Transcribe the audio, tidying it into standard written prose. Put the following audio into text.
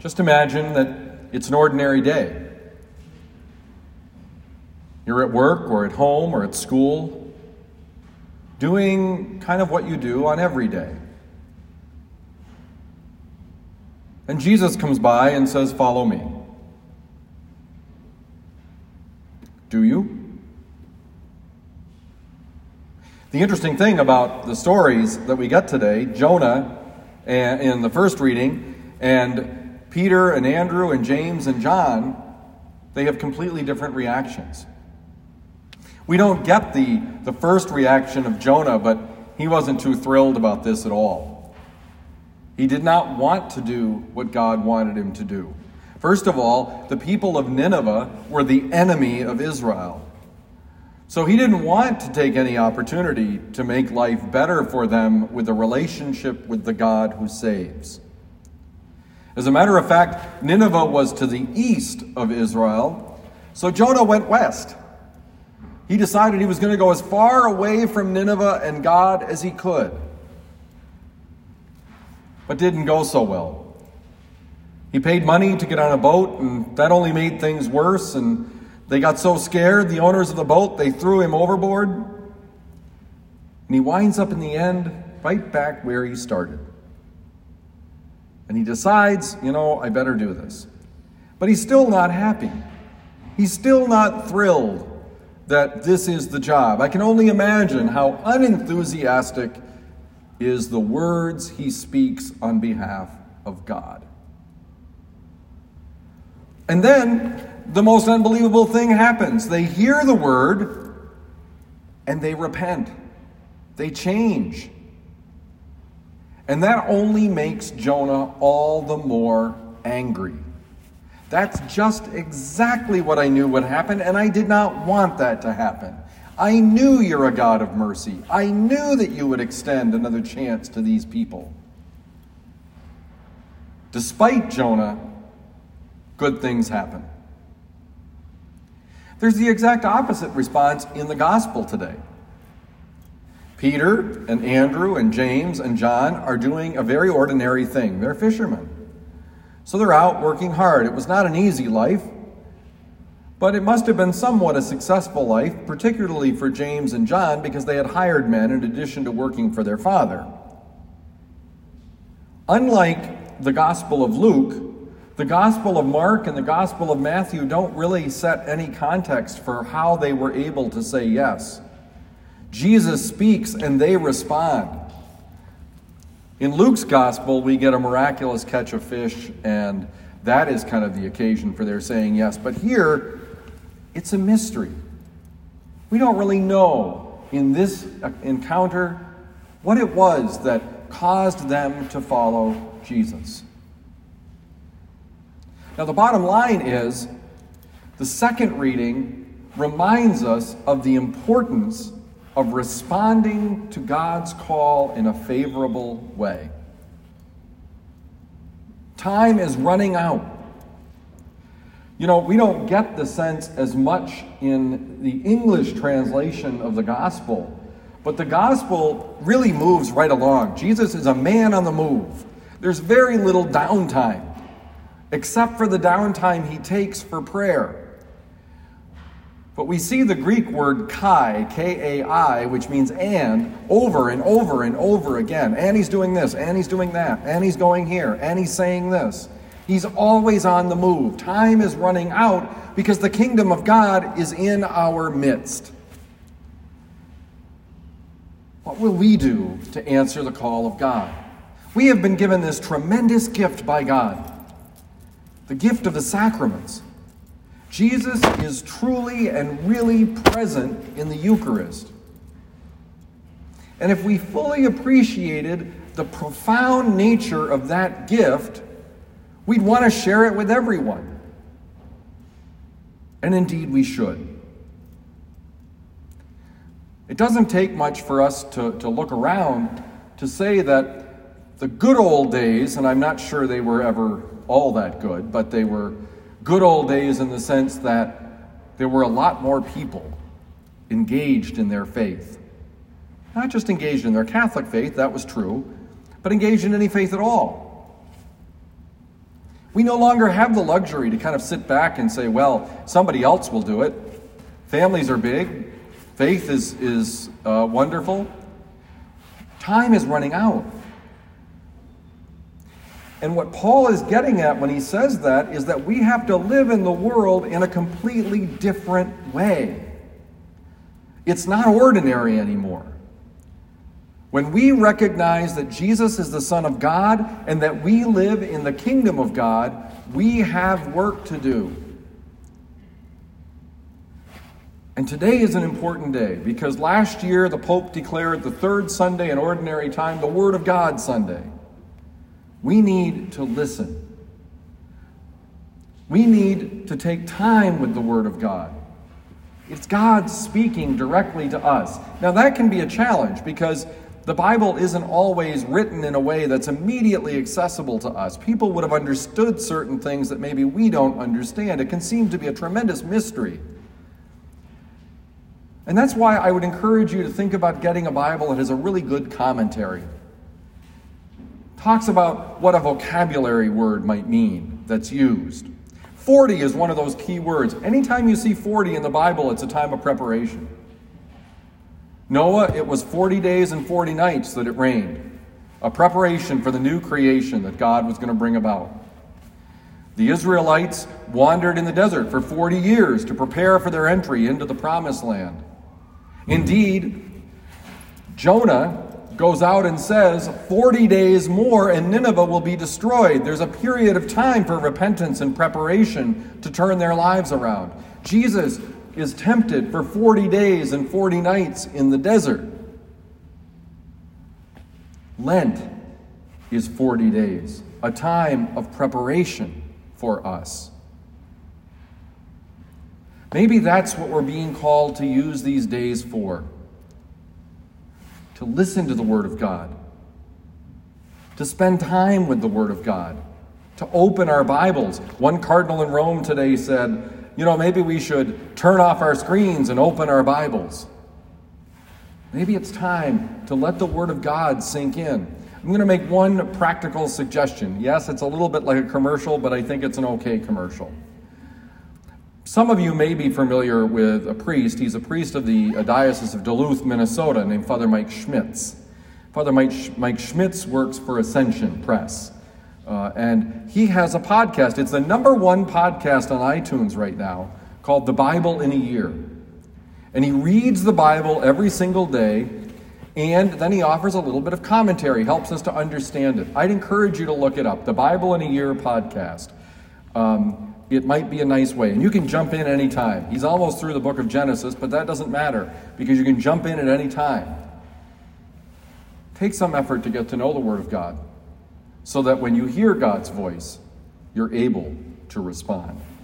Just imagine that it's an ordinary day. You're at work or at home or at school, doing kind of what you do on every day. And Jesus comes by and says, "Follow me." Do you? The interesting thing about the stories that we get today, Jonah in the first reading, and Peter and Andrew and James and John, they have completely different reactions. We don't get the first reaction of Jonah, but he wasn't too thrilled about this at all. He did not want to do what God wanted him to do. First of all, the people of Nineveh were the enemy of Israel. So he didn't want to take any opportunity to make life better for them with a relationship with the God who saves. As a matter of fact, Nineveh was to the east of Israel, so Jonah went west. He decided he was going to go as far away from Nineveh and God as he could. But didn't go so well. He paid money to get on a boat, and that only made things worse, and they got so scared, the owners of the boat, they threw him overboard. And he winds up in the end right back where he started. And he decides, I better do this. But he's still not happy. He's still not thrilled that this is the job. I can only imagine how unenthusiastic is the words he speaks on behalf of God. And then the most unbelievable thing happens. They hear the word and they repent. They change. And that only makes Jonah all the more angry. That's just exactly what I knew would happen, and I did not want that to happen. I knew you're a God of mercy. I knew that you would extend another chance to these people. Despite Jonah, good things happen. There's the exact opposite response in the gospel today. Peter and Andrew and James and John are doing a very ordinary thing. They're fishermen. So they're out working hard. It was not an easy life, but it must have been somewhat a successful life, particularly for James and John, because they had hired men in addition to working for their father. Unlike the Gospel of Luke, the Gospel of Mark and the Gospel of Matthew don't really set any context for how they were able to say yes. Jesus speaks and they respond. In Luke's Gospel, we get a miraculous catch of fish, and that is kind of the occasion for their saying yes. But here, it's a mystery. We don't really know in this encounter what it was that caused them to follow Jesus. Now, the bottom line is, the second reading reminds us of the importance of responding to God's call in a favorable way. Time is running out. We don't get the sense as much in the English translation of the gospel, but the gospel really moves right along. Jesus is a man on the move. There's very little downtime, except for the downtime he takes for prayer. But we see the Greek word kai, K-A-I, which means and, over and over and over again. And he's doing this, and he's doing that, and he's going here, and he's saying this. He's always on the move. Time is running out because the kingdom of God is in our midst. What will we do to answer the call of God? We have been given this tremendous gift by God, the gift of the sacraments. Jesus is truly and really present in the Eucharist. And if we fully appreciated the profound nature of that gift, we'd want to share it with everyone. And indeed we should. It doesn't take much for us to look around to say that the good old days, and I'm not sure they were ever all that good, but they were good old days in the sense that there were a lot more people engaged in their faith. Not just engaged in their Catholic faith, that was true, but engaged in any faith at all. We no longer have the luxury to kind of sit back and say, well, somebody else will do it. Families are big. Faith is wonderful. Time is running out. And what Paul is getting at when he says that is that we have to live in the world in a completely different way. It's not ordinary anymore. When we recognize that Jesus is the Son of God and that we live in the kingdom of God, we have work to do. And today is an important day because last year the Pope declared the third Sunday in Ordinary Time the Word of God Sunday. We need to listen. We need to take time with the Word of God. It's God speaking directly to us. Now that can be a challenge because the Bible isn't always written in a way that's immediately accessible to us. People would have understood certain things that maybe we don't understand. It can seem to be a tremendous mystery. And that's why I would encourage you to think about getting a Bible that has a really good commentary. Talks about what a vocabulary word might mean that's used. 40 is one of those key words. Anytime you see 40 in the Bible, it's a time of preparation. Noah, it was 40 days and 40 nights that it rained. A preparation for the new creation that God was going to bring about. The Israelites wandered in the desert for 40 years to prepare for their entry into the promised land. Indeed, Jonah goes out and says 40 days more and Nineveh will be destroyed. There's a period of time for repentance and preparation to turn their lives around. Jesus is tempted for 40 days and 40 nights in the desert. Lent is 40 days, a time of preparation for us. Maybe that's what we're being called to use these days for. To listen to the Word of God. To spend time with the Word of God. To open our Bibles. One cardinal in Rome today said, maybe we should turn off our screens and open our Bibles. Maybe it's time to let the Word of God sink in. I'm going to make one practical suggestion. Yes, it's a little bit like a commercial, but I think it's an okay commercial. Some of you may be familiar with a priest. He's a priest of the Diocese of Duluth, Minnesota, named Father Mike Schmitz. Father Mike Schmitz works for Ascension Press. And he has a podcast. It's the #1 podcast on iTunes right now called The Bible in a Year. And he reads the Bible every single day, and then he offers a little bit of commentary, helps us to understand it. I'd encourage you to look it up, The Bible in a Year podcast. It might be a nice way. And you can jump in any time. He's almost through the book of Genesis, but that doesn't matter because you can jump in at any time. Take some effort to get to know the Word of God so that when you hear God's voice, you're able to respond.